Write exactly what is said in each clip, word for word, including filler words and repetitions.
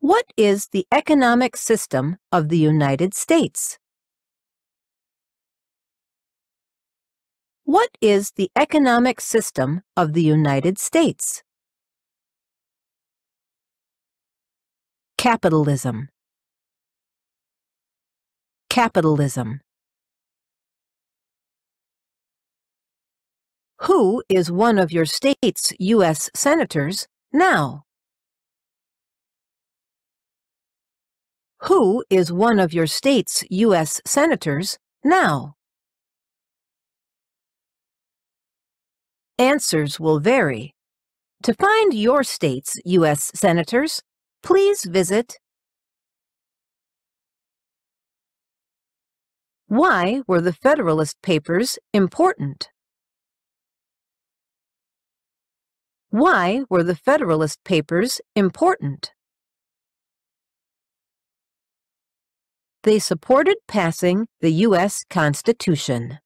What is the economic system of the United States? What is the economic system of the United States? Capitalism. Capitalism. Who is one of your state's U S senators now? Who is one of your state's U S senators now? Answers will vary. To find your state's U S senators, please visit. Why were the Federalist Papers important? Why were the Federalist Papers important? They supported passing the U S Constitution.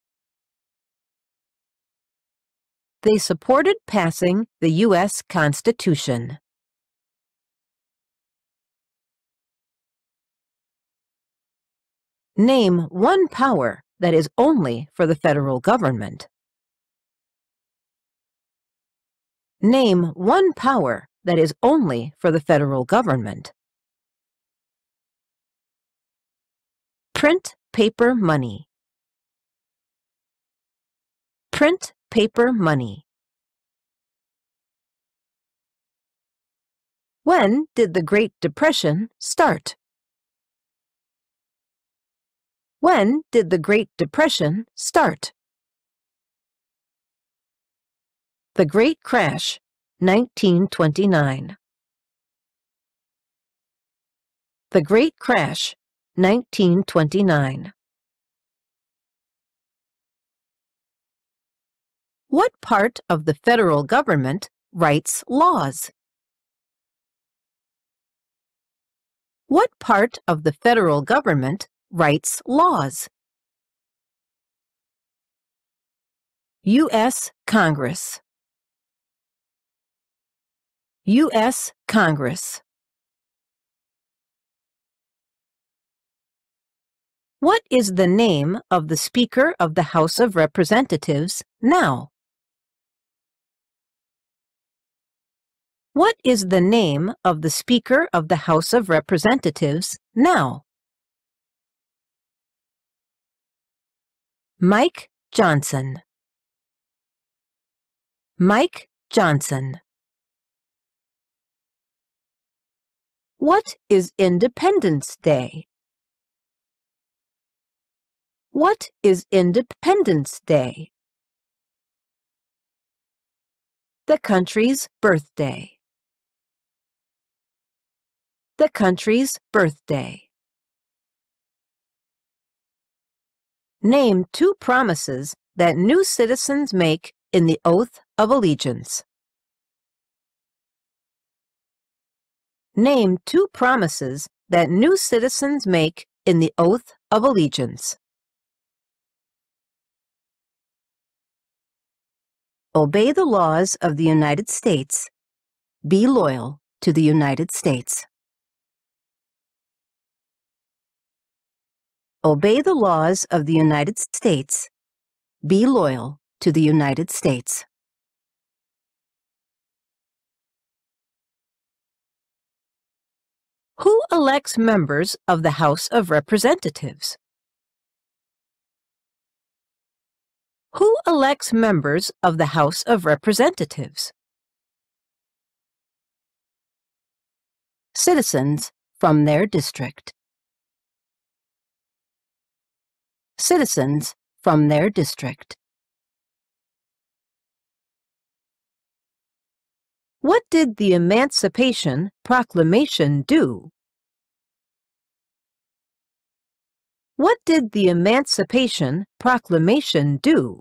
They supported passing the U S Constitution. Name one power that is only for the federal government. Name one power that is only for the federal government. Print paper money. Print paper money. When did the Great Depression start? When did the Great Depression start? The Great Crash, nineteen twenty-nine. The Great Crash, nineteen twenty-nine. What part of the federal government writes laws? What part of the federal government writes laws? U S Congress. U S Congress. What is the name of the Speaker of the House of Representatives now? What is the name of the Speaker of the House of Representatives now? Mike Johnson. Mike Johnson. What is Independence Day? What is Independence Day? The country's birthday. The country's birthday. Name two promises that new citizens make in the Oath of Allegiance. Name two promises that new citizens make in the Oath of Allegiance. Obey the laws of the United States. Be loyal to the United States. Obey the laws of the United States. Be loyal to the United States. Who elects members of the House of Representatives? Who elects members of the House of Representatives? Citizens from their district. Citizens from their district. What did the Emancipation Proclamation do? What did the Emancipation Proclamation do?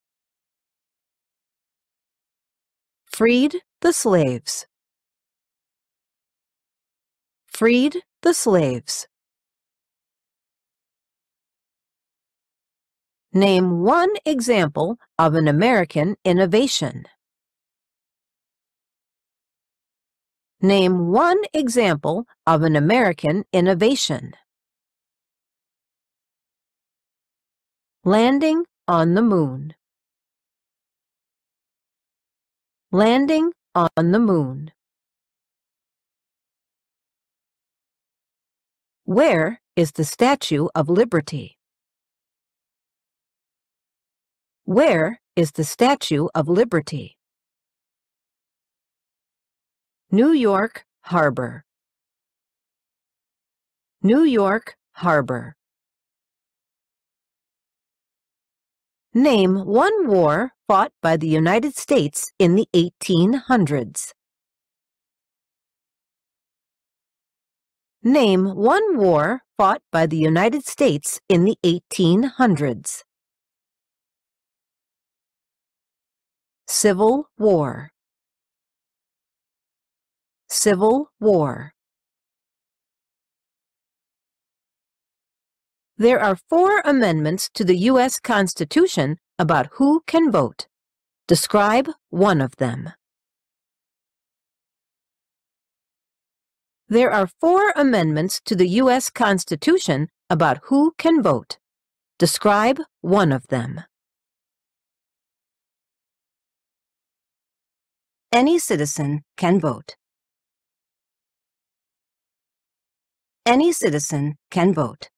Freed the slaves. Freed the slaves. Name one example of an American innovation. Name one example of an American innovation. Landing on the moon. Landing on the moon. Where is the Statue of Liberty? Where is the Statue of Liberty? New York Harbor. New York Harbor. Name one war fought by the United States in the eighteen hundreds. Name one war fought by the United States in the eighteen hundreds. Civil War. Civil War. There are four amendments to the U S Constitution about who can vote. Describe one of them. There are four amendments to the U S Constitution about who can vote. Describe one of them. Any citizen can vote. Any citizen can vote.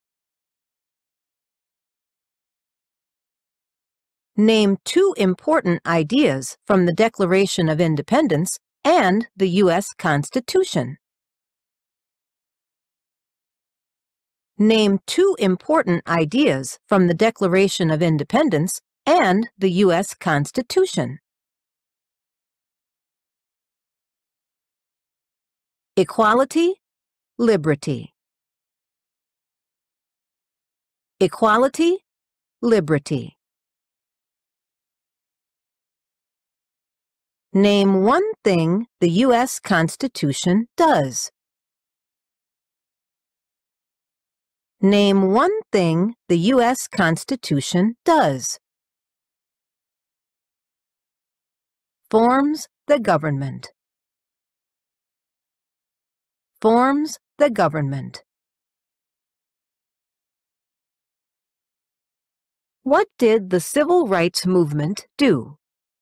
Name two important ideas from the Declaration of Independence and the U S Constitution. Name two important ideas from the Declaration of Independence and the U S Constitution. Equality, liberty. Equality, liberty. Name one thing the U S Constitution does. Name one thing the U S Constitution does. Forms the government. Forms the government. What did the Civil Rights Movement do?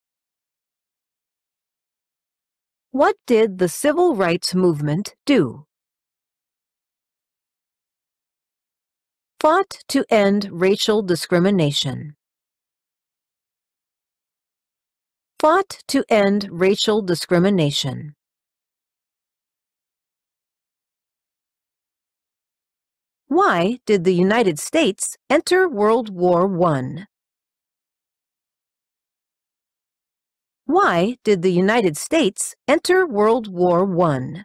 What did the Civil Rights Movement do? Fought to end racial discrimination. Fought to end racial discrimination. Why did the United States enter World War One? Why did the United States enter World War One?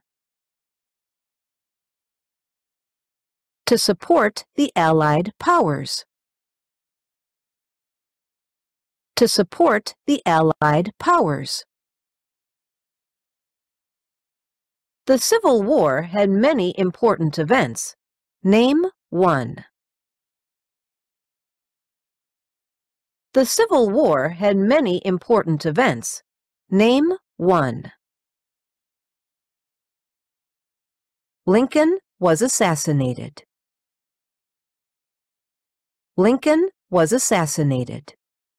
To support the Allied powers. To support the Allied powers. The Civil War had many important events. Name one. The Civil War had many important events. Name one. Lincoln was assassinated. Lincoln was assassinated.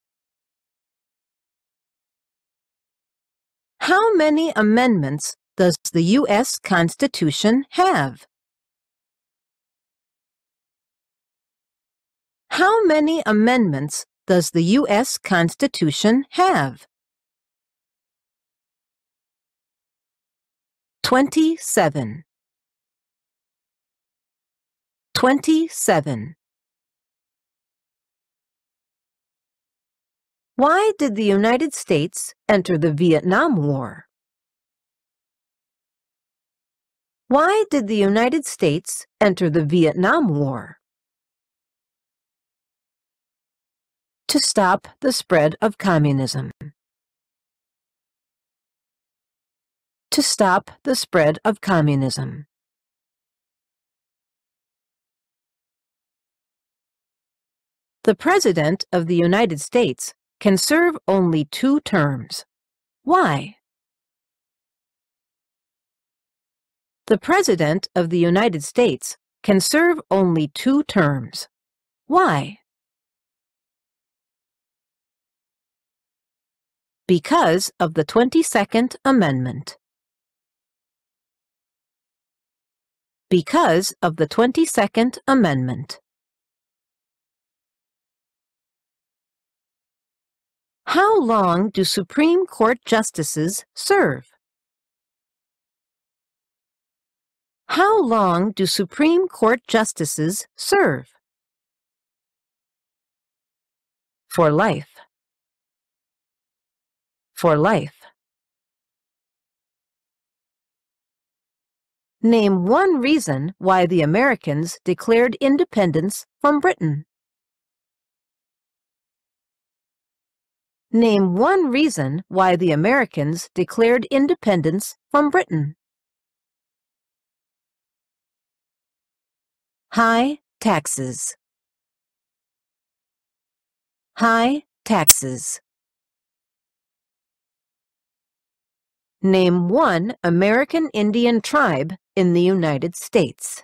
How many amendments does the U S Constitution have? How many amendments does the U S Constitution have? Twenty-seven. Twenty-seven. Why did the United States enter the Vietnam War? Why did the United States enter the Vietnam War? To stop the spread of communism. To stop the spread of communism. The President of the United States can serve only two terms. Why? The President of the United States can serve only two terms. Why? Because of the twenty-second Amendment. Because of the twenty-second Amendment. How long do Supreme Court justices serve? How long do Supreme Court justices serve? For life. For life. Name one reason why the Americans declared independence from Britain. Name one reason why the Americans declared independence from Britain. High taxes. High taxes. Name one American Indian tribe in the United States.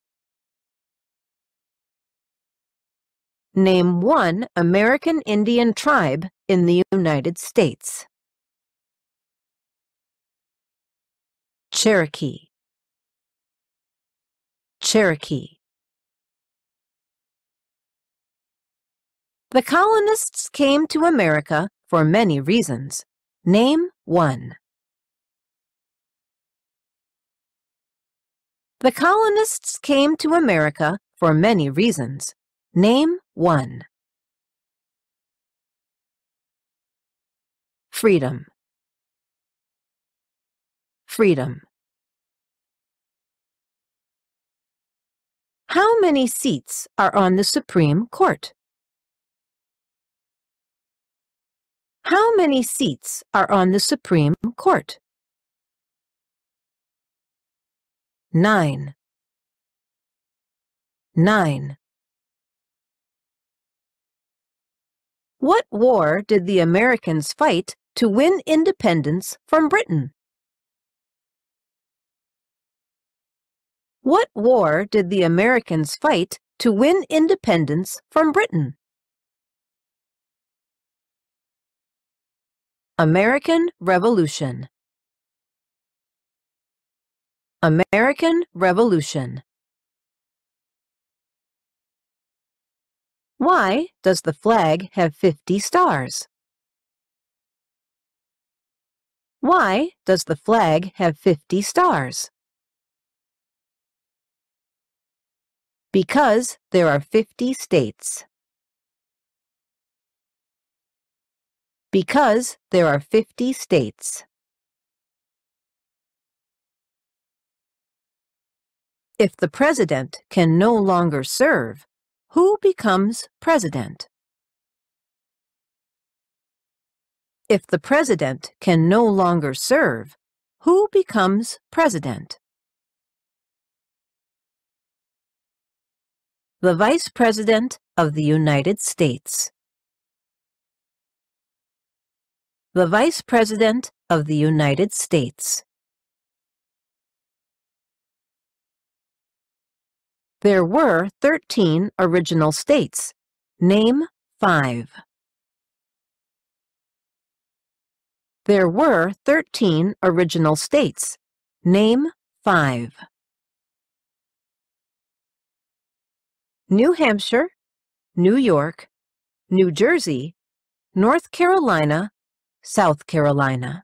Name one American Indian tribe in the United States. Cherokee. Cherokee. The colonists came to America for many reasons. Name one. The colonists came to America for many reasons. Name one. Freedom. Freedom. How many seats are on the Supreme Court? How many seats are on the Supreme Court? Nine. Nine. What war did the Americans fight to win independence from Britain? What war did the Americans fight to win independence from Britain? American Revolution. American Revolution. Why does the flag have fifty stars? Why does the flag have fifty stars? Because there are fifty states. Because there are fifty states. If the president can no longer serve, who becomes president? If the president can no longer serve, who becomes president? The Vice President of the United States. The Vice President of the United States. There were thirteen original states. Name five. There were thirteen original states. Name five. New Hampshire, New York, New Jersey, North Carolina, South Carolina.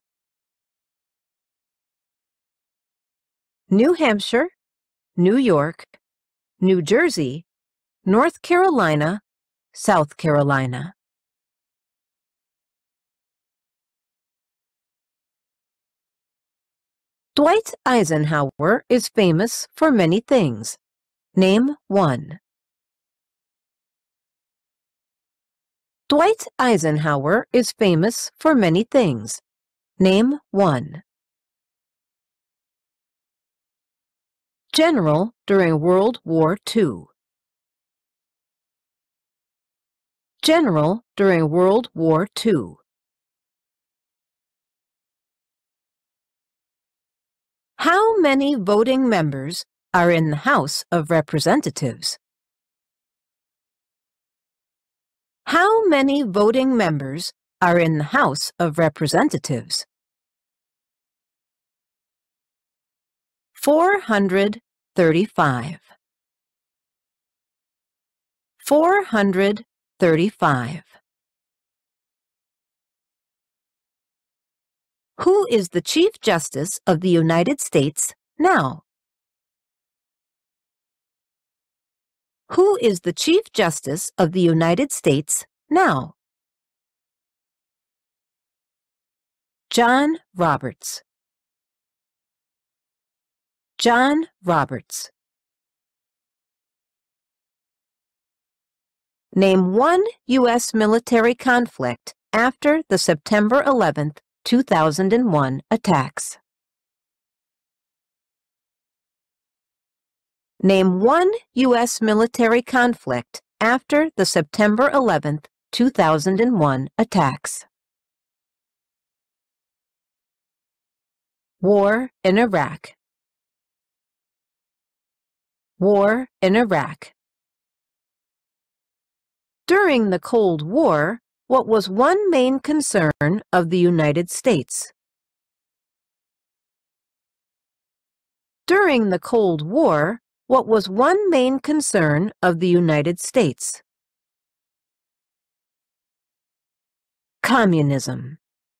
New Hampshire, New York, New Jersey, North Carolina, South Carolina. Dwight Eisenhower is famous for many things. Name one. Dwight Eisenhower is famous for many things. Name one. General during World War Two. General during World War Two. How many voting members are in the House of Representatives? How many voting members are in the House of Representatives? four hundred thirty-five. four hundred thirty-five. Who is the Chief Justice of the United States now? Who is the Chief Justice of the United States now? John Roberts. John Roberts. Name one U S military conflict after the September eleventh, two thousand one attacks. Name one U S military conflict after the September eleventh, two thousand one attacks. War in Iraq. War in Iraq. During the Cold War, what was one main concern of the United States? During the Cold War, what was one main concern of the United States? Communism.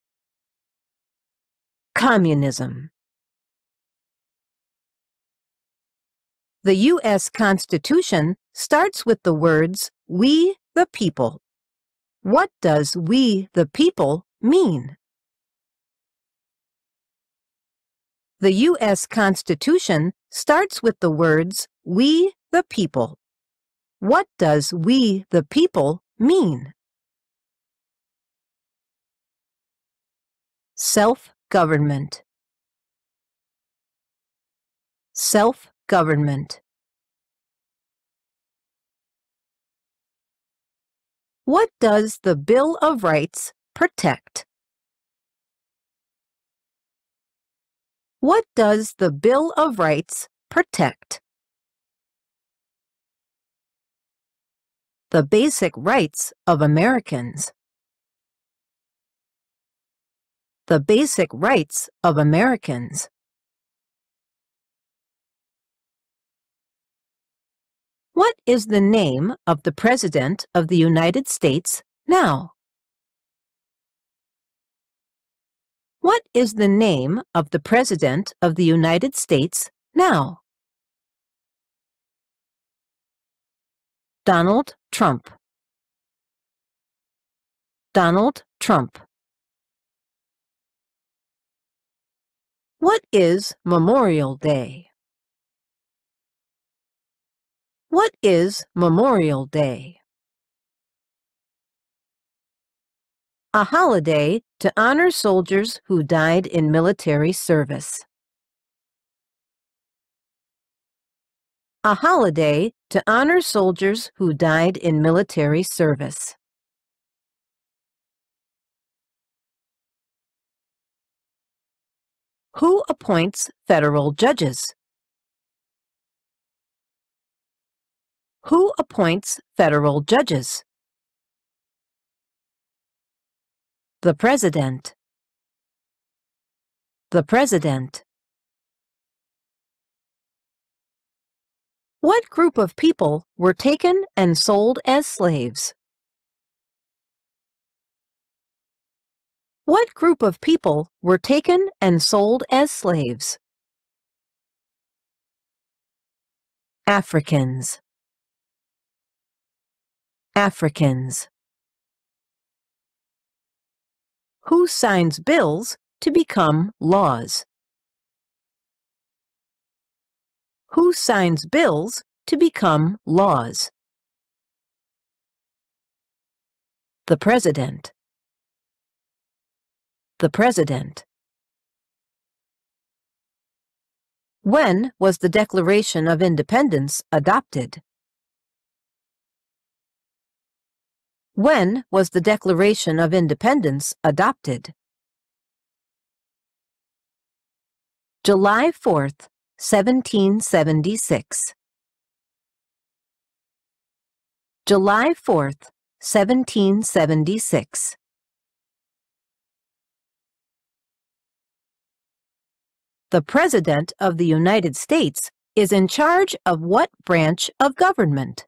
Communism. The U S Constitution starts with the words, "We the people." What does "we the people" mean? The U S Constitution starts with the words, "We the people." What does "we the people" mean? Self-government. Self-government. What does the Bill of Rights protect? What does the Bill of Rights protect? The basic rights of Americans. The basic rights of Americans. What is the name of the President of the United States now? What is the name of the President of the United States now? Donald Trump. Donald Trump. What is Memorial Day? What is Memorial Day? A holiday to honor soldiers who died in military service. A holiday to honor soldiers who died in military service. Who appoints federal judges? Who appoints federal judges? The President. The President. What group of people were taken and sold as slaves? What group of people were taken and sold as slaves? Africans. Africans. Who signs bills to become laws? Who signs bills to become laws? The President. The President. When was the Declaration of Independence adopted? When was the Declaration of Independence adopted? July fourth, seventeen seventy-six. July fourth, seventeen seventy-six. The President of the United States is in charge of what branch of government?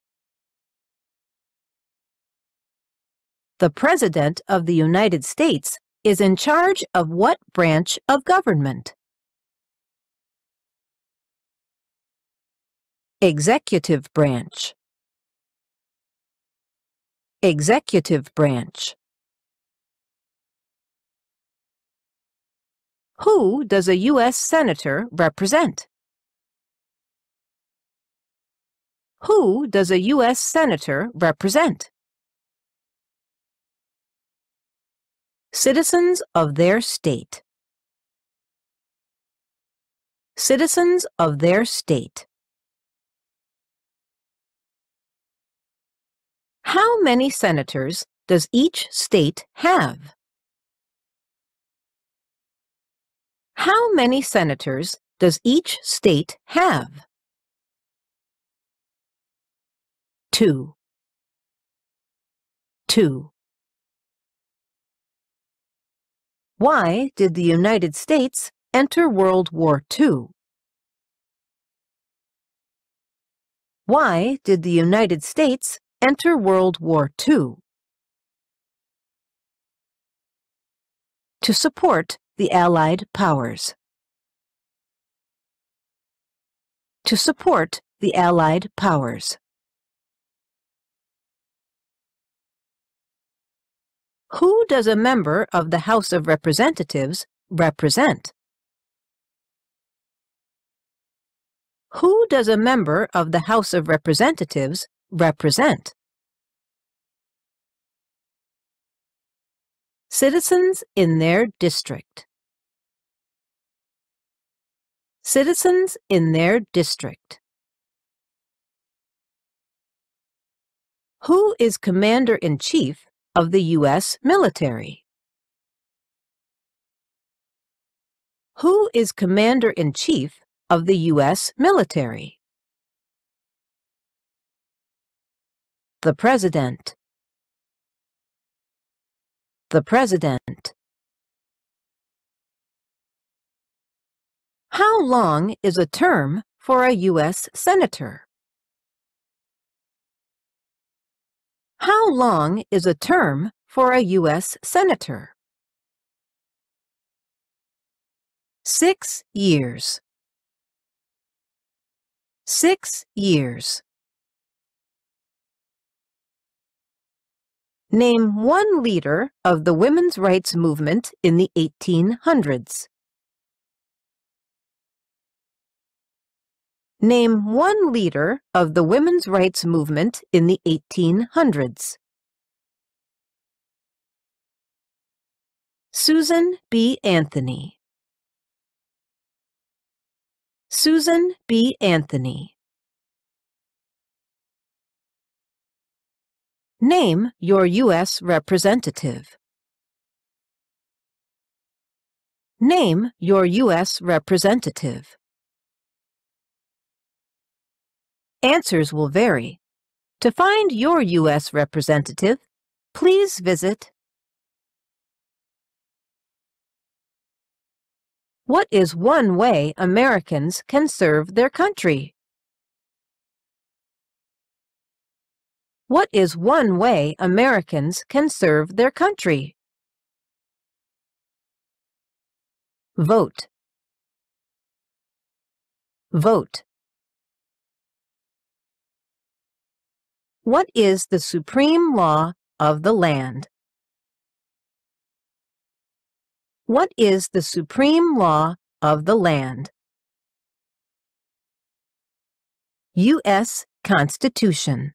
The President of the United States is in charge of what branch of government? Executive branch. Executive branch. Who does a U S Senator represent? Who does a U S Senator represent? Citizens of their state. Citizens of their state. How many senators does each state have? How many senators does each state have? Two. Two. Why did the United States enter World War Two? Why did the United States enter World War Two? To support the Allied powers. To support the Allied powers. Who does a member of the House of Representatives represent? Who does a member of the House of Representatives represent? Citizens in their district. Citizens in their district. Who is Commander-in-Chief of the U S military? Who is Commander-in-Chief of the U S military? The President. The President. How long is a term for a U S Senator? How long is a term for a U S Senator? Six years. Six years. Name one leader of the women's rights movement in the eighteen hundreds. Name one leader of the women's rights movement in the eighteen hundreds. Susan B. Anthony. Susan B. Anthony. Name your U S representative. Name your U S representative. Answers will vary. To find your U S representative, please visit What is one way Americans can serve their country? What is one way Americans can serve their country? Vote. Vote. What is the supreme law of the land? What is the supreme law of the land? U S Constitution.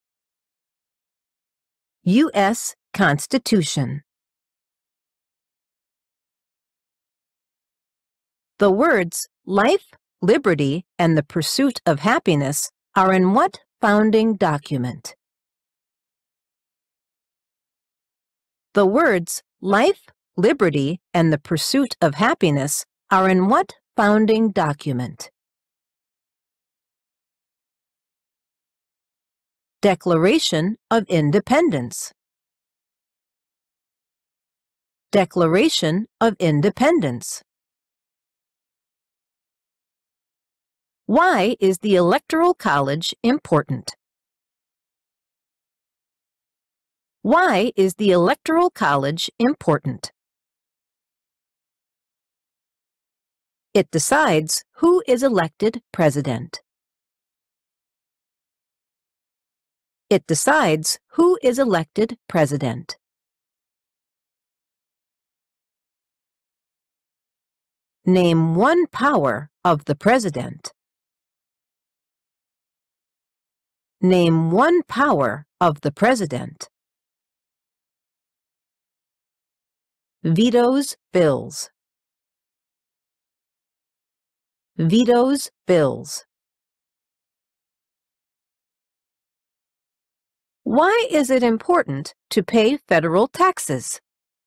U S Constitution. The words life, liberty, and the pursuit of happiness are in what founding document? The words life, liberty, and the pursuit of happiness are in what founding document? Declaration of Independence. Declaration of Independence. Why is the Electoral College important? Why is the Electoral College important? It decides who is elected president. It decides who is elected president. Name one power of the president. Name one power of the president. Vetoes bills. Vetoes bills. Why is it important to pay federal taxes?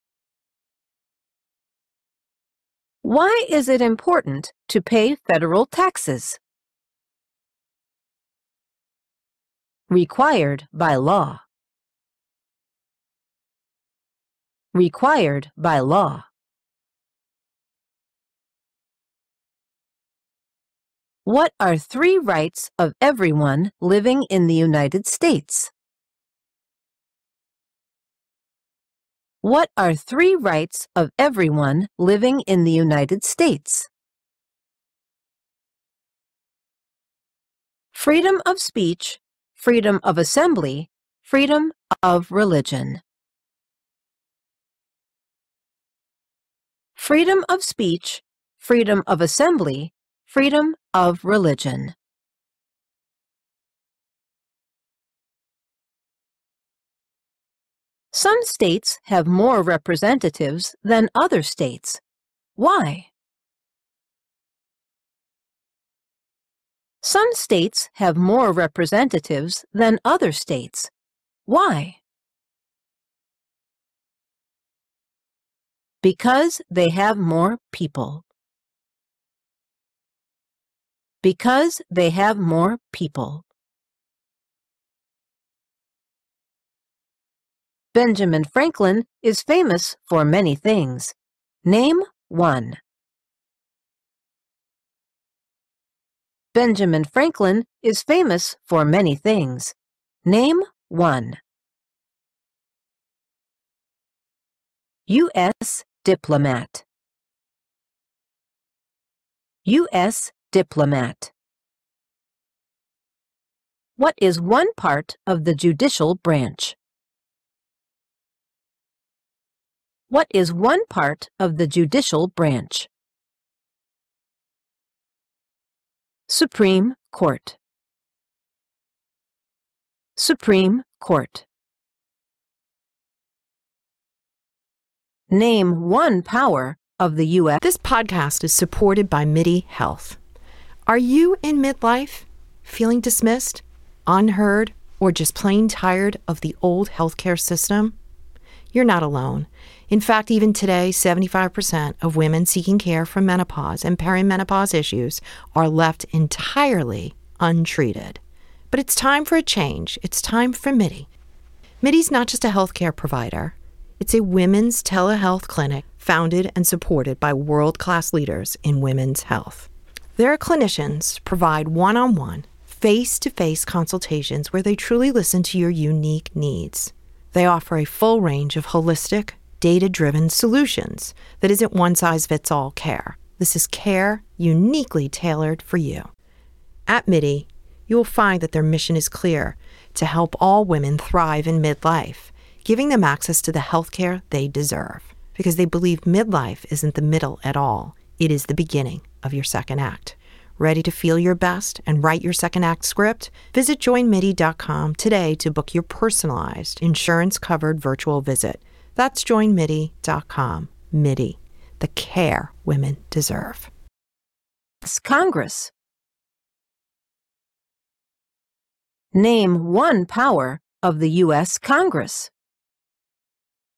Why is it important to pay federal taxes? Required by law. Required by law. What are three rights of everyone living in the United States? What are three rights of everyone living in the United States? Freedom of speech, freedom of assembly, freedom of religion. Freedom of speech, freedom of assembly, freedom of religion. Some states have more representatives than other states. Why? Some states have more representatives than other states. Why? Because they have more people. Because they have more people. Benjamin Franklin is famous for many things. Name one. Benjamin Franklin is famous for many things. Name one. U S diplomat. U S diplomat. What is one part of the judicial branch? What is one part of the judicial branch? Supreme Court. Supreme Court. Name one power of the U S This podcast is supported by MIDI Health. Are you in midlife, feeling dismissed, unheard, or just plain tired of the old healthcare system? You're not alone. In fact, even today, seventy-five percent of women seeking care for menopause and perimenopause issues are left entirely untreated. But it's time for a change. It's time for MIDI. MIDI's not just a healthcare provider. It's a women's telehealth clinic founded and supported by world-class leaders in women's health. Their clinicians provide one-on-one, face-to-face consultations where they truly listen to your unique needs. They offer a full range of holistic, data-driven solutions that isn't one-size-fits-all care. This is care uniquely tailored for you. At MIDI, you will find that their mission is clear: to help all women thrive in midlife, giving them access to the healthcare they deserve. Because they believe midlife isn't the middle at all. It is the beginning of your second act. Ready to feel your best and write your second act script? Visit join midi dot com today to book your personalized, insurance-covered virtual visit. That's join midi dot com. MIDI, the care women deserve. Congress. Name one power of the U S Congress.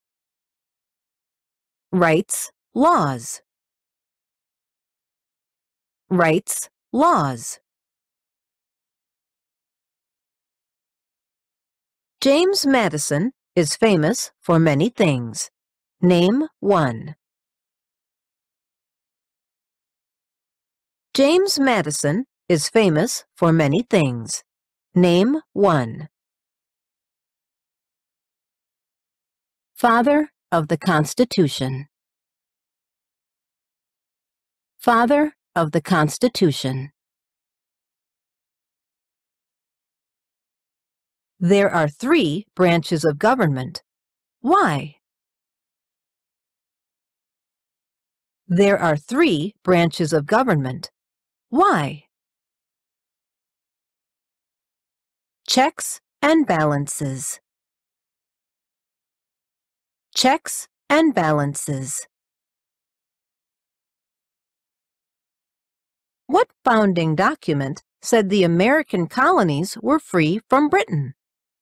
Rights, laws. writes laws? James Madison is famous for many things. Name one. James Madison is famous for many things. Name one. Father of the Constitution. Father of the Constitution. There are three branches of government. Why? There are three branches of government. Why? Checks and balances. Checks and balances. What founding document said the American colonies were free from Britain?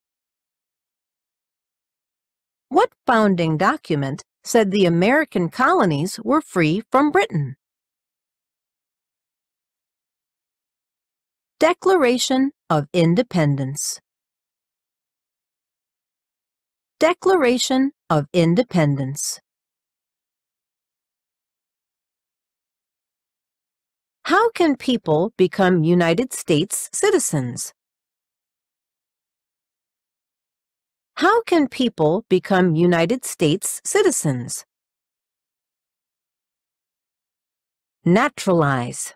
What founding document said the American colonies were free from Britain? Declaration of Independence. Declaration of Independence. How can people become United States citizens? How can people become United States citizens? Naturalize.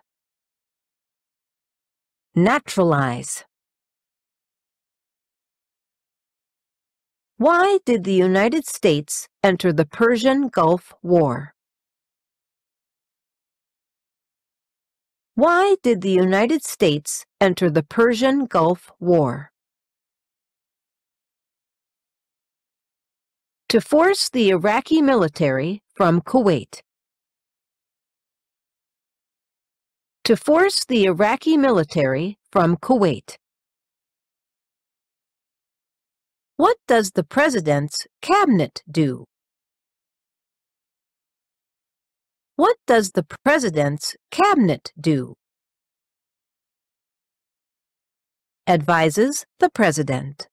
Naturalize. Why did the United States enter the Persian Gulf War? Why did the United States enter the Persian Gulf War? To force the Iraqi military from Kuwait. To force the Iraqi military from Kuwait. What does the President's cabinet do? What does the President's cabinet do? Advises the President.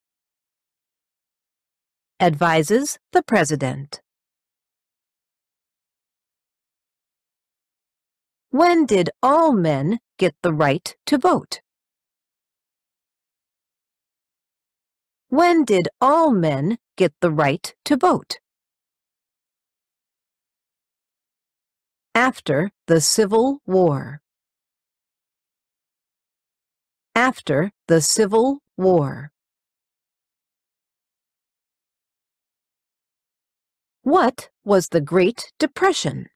Advises the President. When did all men get the right to vote? When did all men get the right to vote? After the Civil War. After the Civil War. What was the Great Depression?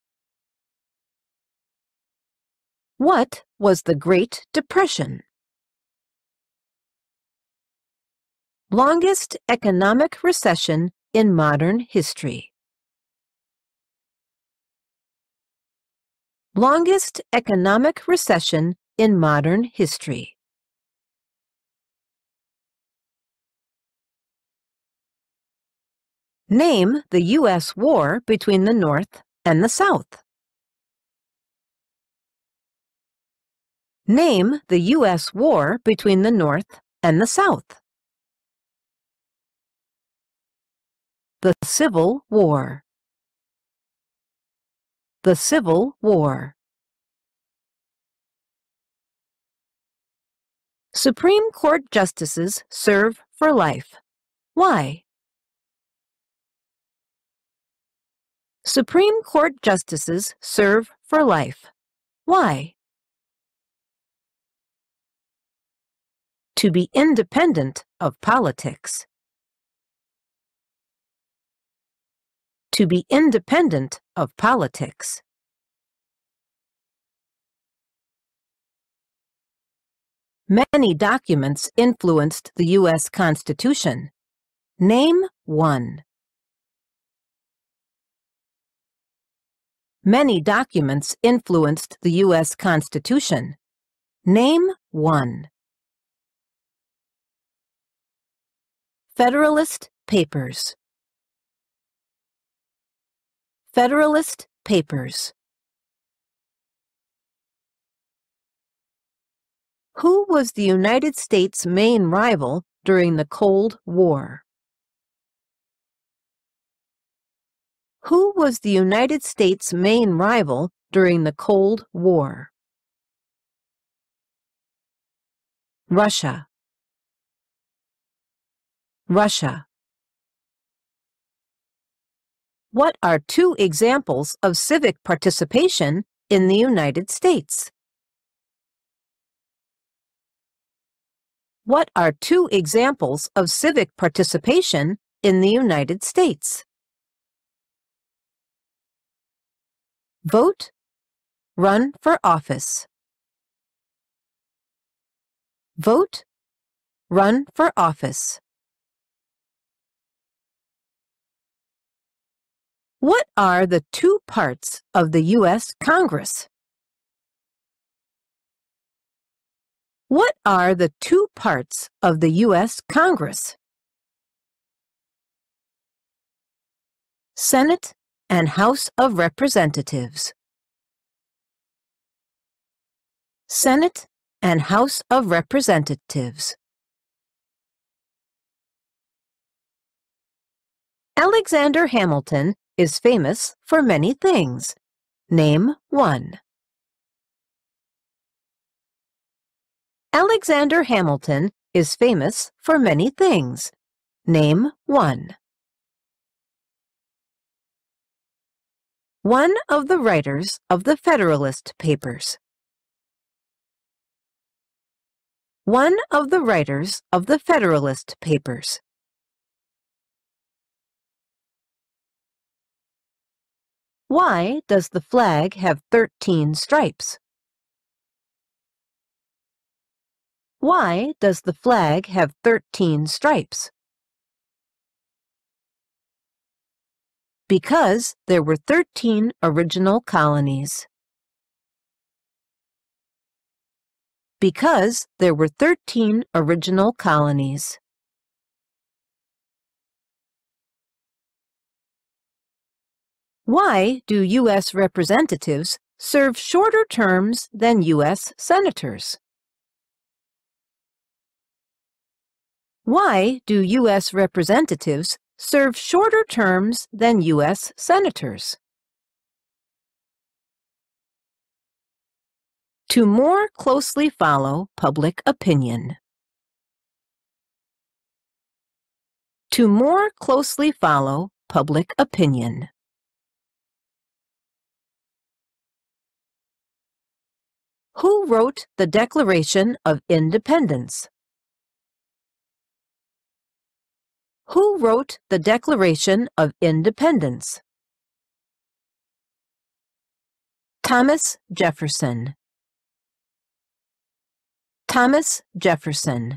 What was the Great Depression? Longest economic recession in modern history. Longest economic recession in modern history. Name the U S war between the North and the South. Name the U S war between the North and the South. The Civil War. The Civil War. Supreme Court justices serve for life. Why? Supreme Court justices serve for life. Why? To be independent of politics. To be independent of politics. Many documents influenced the U S Constitution. Name one. Many documents influenced the U S Constitution. Name one. Federalist Papers. Federalist Papers. Who was the United States' main rival during the Cold War? Who was the United States' main rival during the Cold War? Russia. Russia. What are two examples of civic participation in the United States? What are two examples of civic participation in the United States? Vote, run for office. Vote, run for office. What are the two parts of the U S Congress? What are the two parts of the U S Congress? Senate and House of Representatives. Senate and House of Representatives. Alexander Hamilton is famous for many things. Name one. Alexander Hamilton is famous for many things. Name one. One of the writers of the Federalist Papers. One of the writers of the Federalist Papers. Why does the flag have thirteen stripes? Why does the flag have thirteen stripes? Because there were thirteen original colonies. Because there were thirteen original colonies. Why do U S representatives serve shorter terms than U S senators? Why do U S representatives serve shorter terms than U S senators? To more closely follow public opinion. To more closely follow public opinion. Who wrote the Declaration of Independence? Who wrote the Declaration of Independence? Thomas Jefferson. Thomas Jefferson.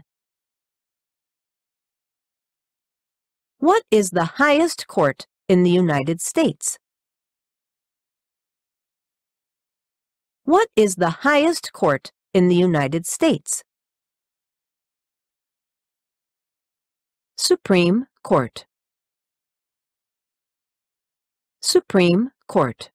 What is the highest court in the United States? What is the highest court in the United States? Supreme Court. Supreme Court.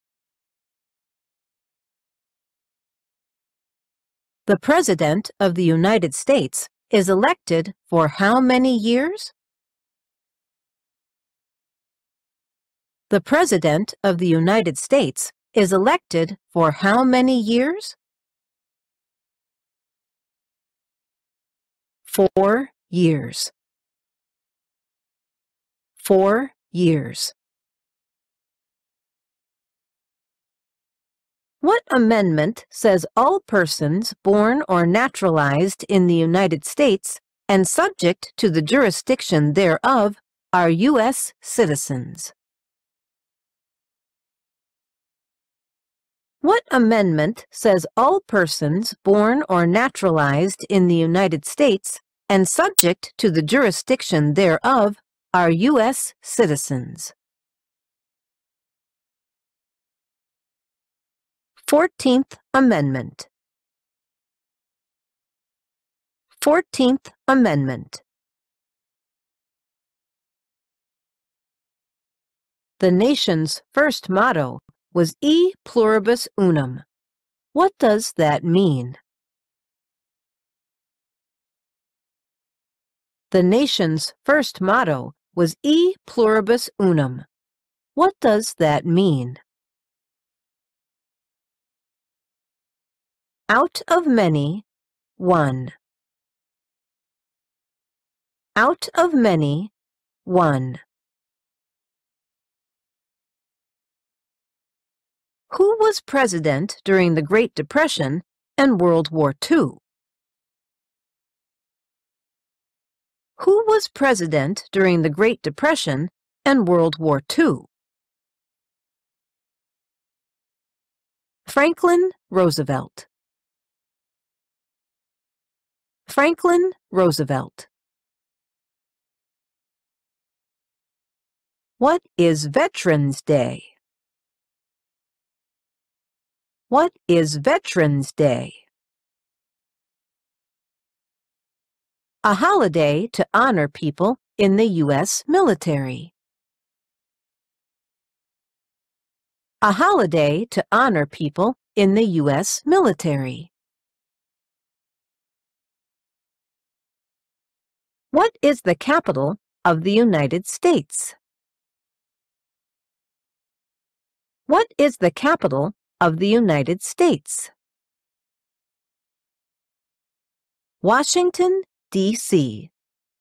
The President of the United States is elected for how many years? The President of the United States is elected for how many years? Four years. Four years. What amendment says all persons born or naturalized in the United States and subject to the jurisdiction thereof are U S citizens? What amendment says all persons born or naturalized in the United States and subject to the jurisdiction thereof are U S citizens? Fourteenth Amendment. Fourteenth Amendment. The nation's first motto was E Pluribus Unum. What does that mean? The nation's first motto was E pluribus unum. What does that mean? Out of many, one. Out of many, one. Who was president during the Great Depression and World War Two? Who was president during the Great Depression and World War Two? Franklin Roosevelt. Franklin Roosevelt. What is Veterans Day? What is Veterans Day? A holiday to honor people in the U S military. A holiday to honor people in the U S military. What is the capital of the United States? What is the capital of the United States? Washington, D C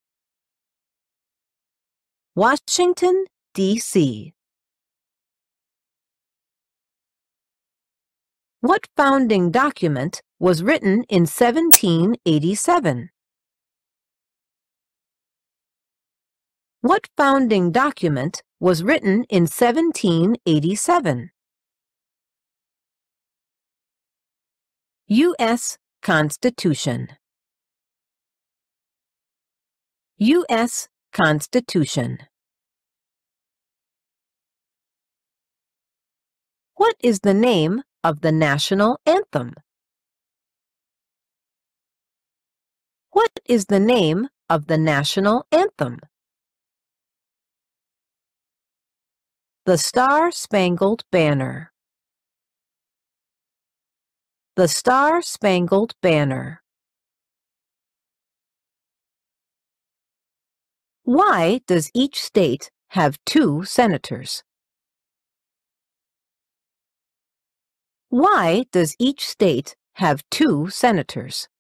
Washington, D C What founding document was written in seventeen eighty-seven? What founding document was written in seventeen eighty-seven? U S Constitution. U S Constitution. What is the name of the national anthem? What is the name of the national anthem? The Star-Spangled Banner. The Star-Spangled Banner. Why does each state have two senators? Why does each state have two senators?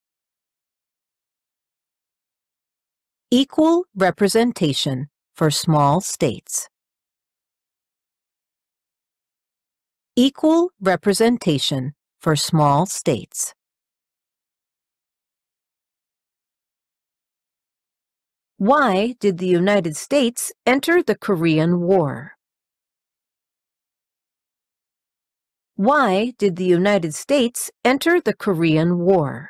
Equal representation for small states. Equal representation for small states. Why did the United States enter the Korean War? Why did the United States enter the Korean War?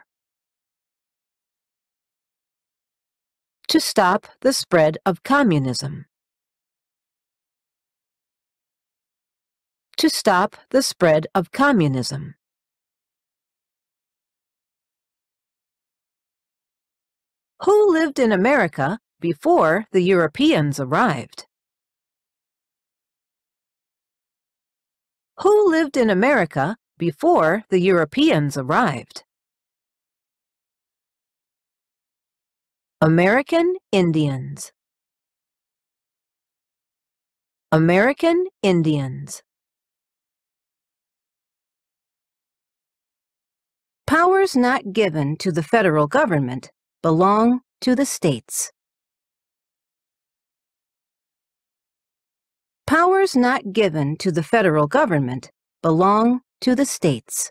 To stop the spread of communism. To stop the spread of communism. Who lived in America before the Europeans arrived? Who lived in America before the Europeans arrived? American Indians. American Indians. Powers not given to the federal government belong to the states. Powers not given to the federal government belong to the states.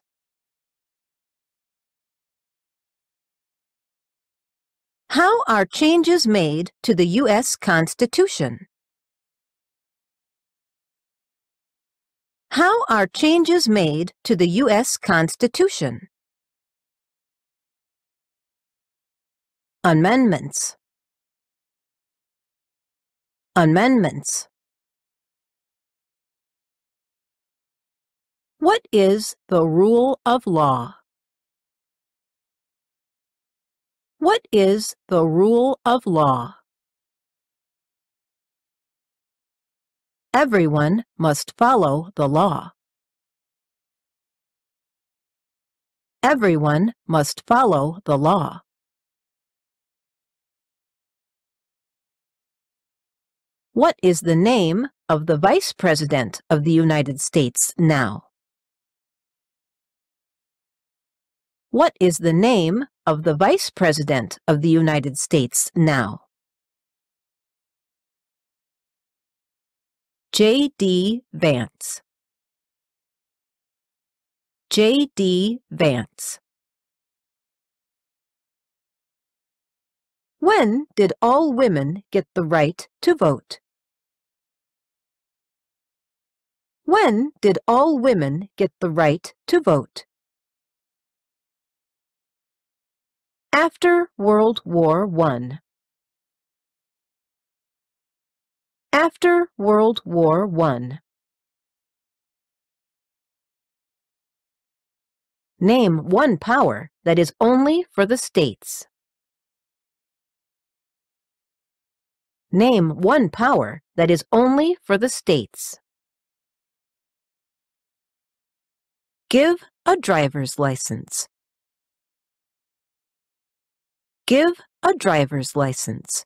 How are changes made to the U S Constitution? How are changes made to the U S Constitution? Amendments. Amendments. What is the rule of law? What is the rule of law? Everyone must follow the law. Everyone must follow the law. What is the name of the Vice President of the United States now? What is the name of the Vice President of the United States now? J D Vance. J D Vance. When did all women get the right to vote? When did all women get the right to vote? After World War One. After World War One. Name one power that is only for the states. Name one power that is only for the states. Give a driver's license. Give a driver's license.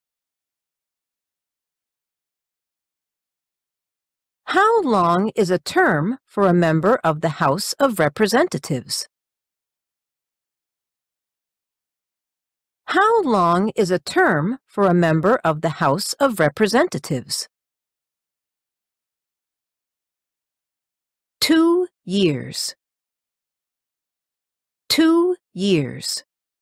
How long is a term for a member of the House of Representatives? How long is a term for a member of the House of Representatives? Two years. Two years.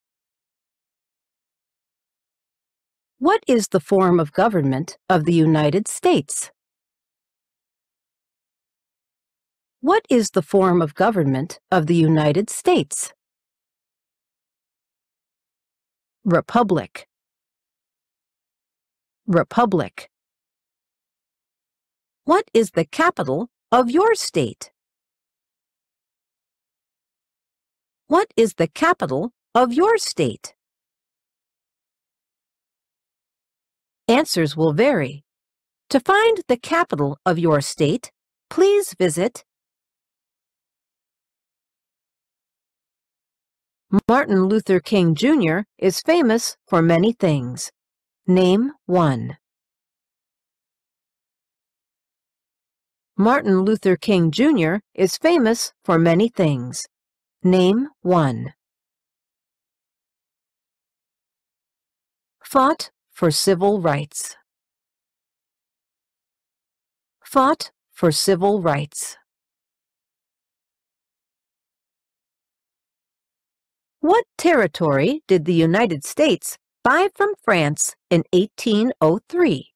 What is the form of government of the United States? What is the form of government of the United States? Republic. Republic. What is the capital of your state? What is the capital of your state? Answers will vary. To find the capital of your state, please visit Martin Luther King Junior is famous for many things. Name one. Martin Luther King Junior is famous for many things. Name one. Fought for civil rights. Fought for civil rights. What territory did the United States buy from France in eighteen oh three?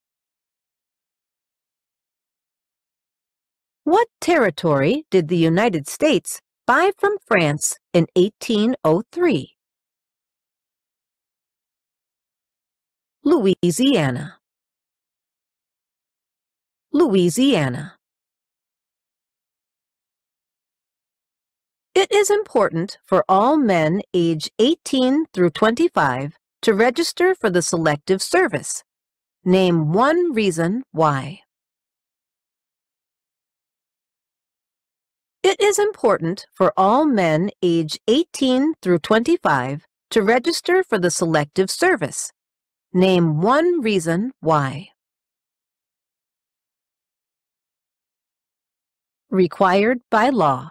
What territory did the United States buy from France in eighteen oh three? Louisiana. Louisiana. It is important for all men age eighteen through twenty-five to register for the Selective Service. Name one reason why. It is important for all men age eighteen through twenty-five to register for the Selective Service. Name one reason why. Required by law.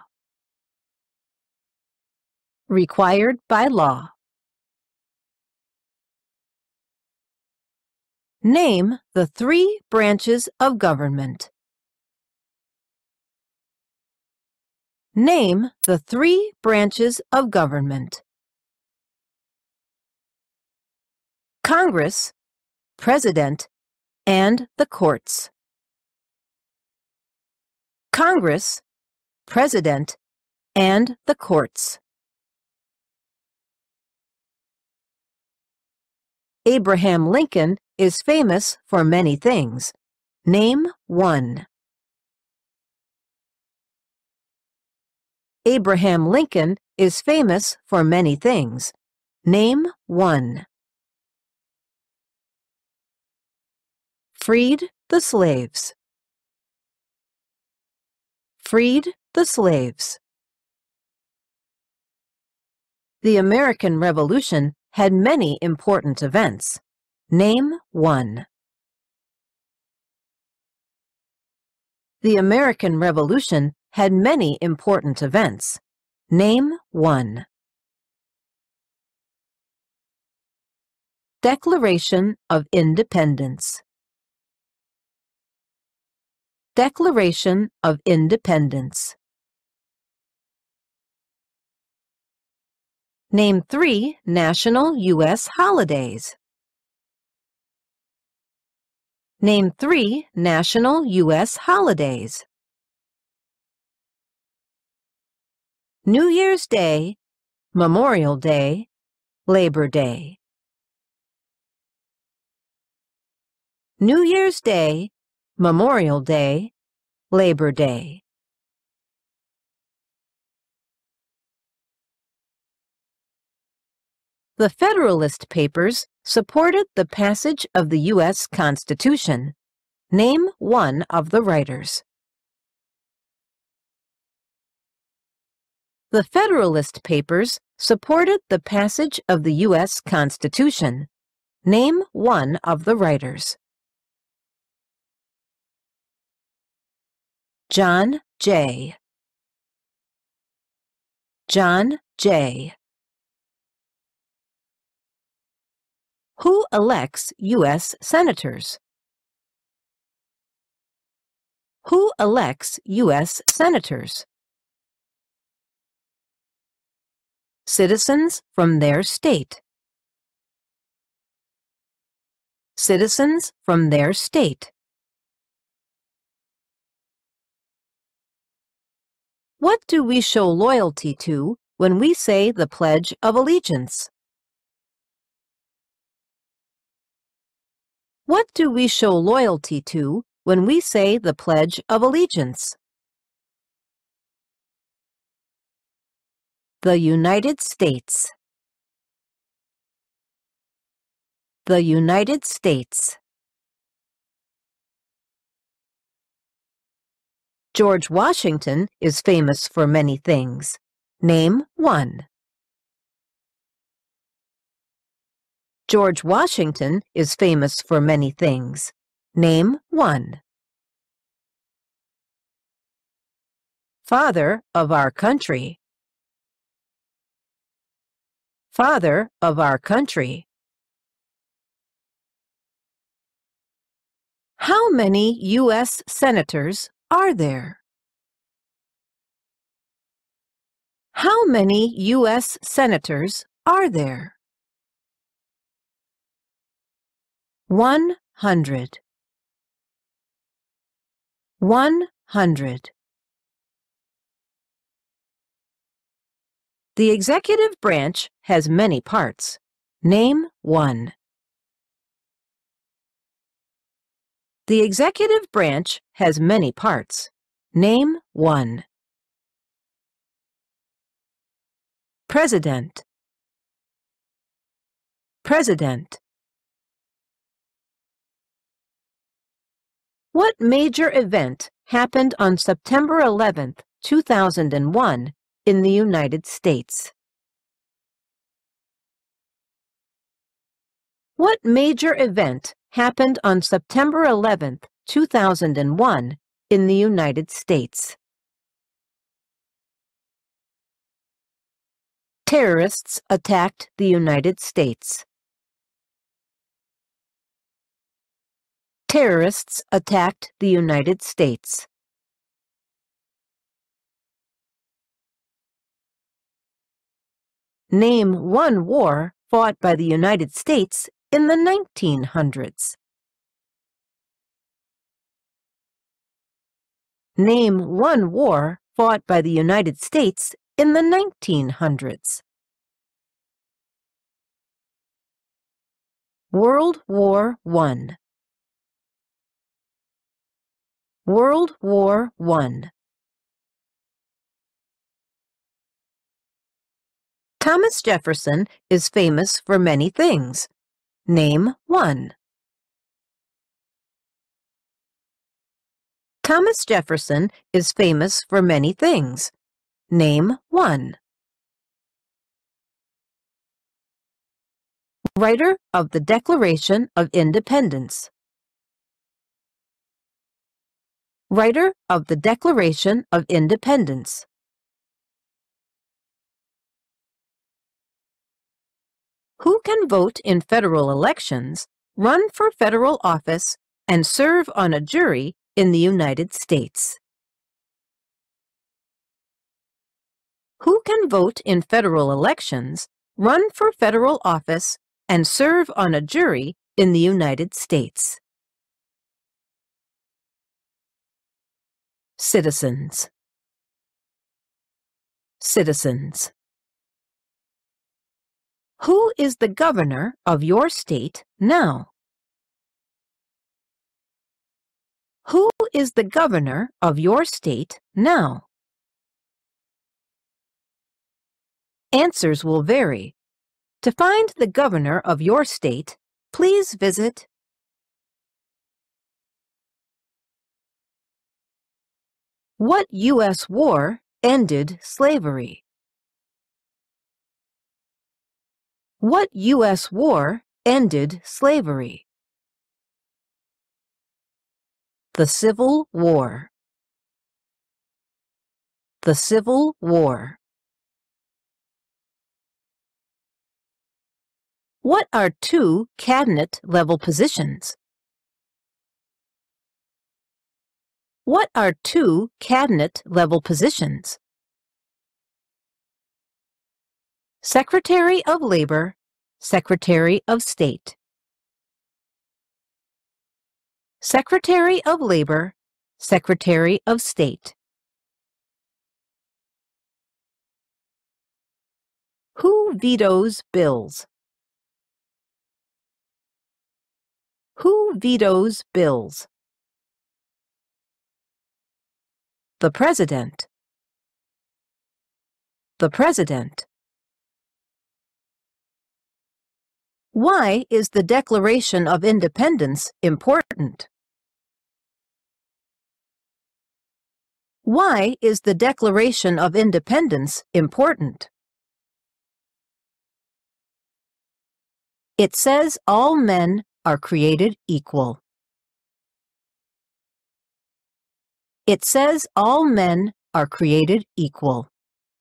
Required by law. Name the three branches of government. Name the three branches of government. Congress, President, and the courts. Congress, President, and the courts. Abraham Lincoln is famous for many things. Name one. Abraham Lincoln is famous for many things. Name one. Freed the slaves. Freed the slaves. The American Revolution had many important events. Name one. The American Revolution had many important events. Name one. Declaration of Independence. Declaration of Independence. Name three national U S holidays. Name three national U S holidays. New Year's Day, Memorial Day, Labor Day. New Year's Day, Memorial Day, Labor Day. The Federalist Papers supported the passage of the U S Constitution. Name one of the writers. The Federalist Papers supported the passage of the U S Constitution. Name one of the writers. John Jay. John Jay. Who elects U S senators? Who elects U S senators? Citizens from their state. Citizens from their state. What do we show loyalty to when we say the Pledge of Allegiance? What do we show loyalty to when we say the Pledge of Allegiance? The United States. The United States. George Washington is famous for many things. Name one. George Washington is famous for many things. Name one. Father of our country. Father of our country. How many U S senators are there? How many U S senators are there? One hundred. One hundred. The executive branch has many parts. Name one. The executive branch has many parts. Name one. President. President. What major event happened on September eleventh, two thousand one in the United States? What major event happened on September eleventh, two thousand one in the United States? Terrorists attacked the United States. Terrorists attacked the United States. Name one war fought by the United States in the nineteen hundreds. Name one war fought by the United States in the nineteen hundreds. World War One. World War One. Thomas Jefferson is famous for many things. Name one. Thomas Jefferson is famous for many things. Name one. Writer of the Declaration of Independence. Writer of the Declaration of Independence. Who can vote in federal elections, run for federal office, and serve on a jury in the United States? Who can vote in federal elections, run for federal office, and serve on a jury in the United States? Citizens. Citizens. Who is the governor of your state now? Who is the governor of your state now? Answers will vary. To find the governor of your state, please visit What U S war ended slavery? What U S war ended slavery? The Civil War. The Civil War. What are two cabinet-level positions? What are two cabinet-level positions? Secretary of Labor, Secretary of State. Secretary of Labor, Secretary of State. Who vetoes bills? Who vetoes bills? The President. The President. Why is the Declaration of Independence important? Why is the Declaration of Independence important? It says all men are created equal. It says all men are created equal.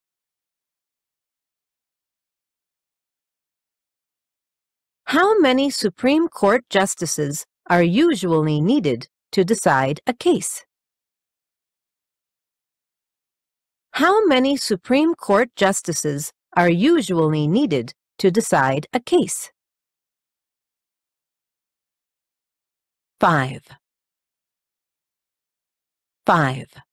How many Supreme Court justices are usually needed to decide a case? How many Supreme Court justices are usually needed to decide a case? Five. Five.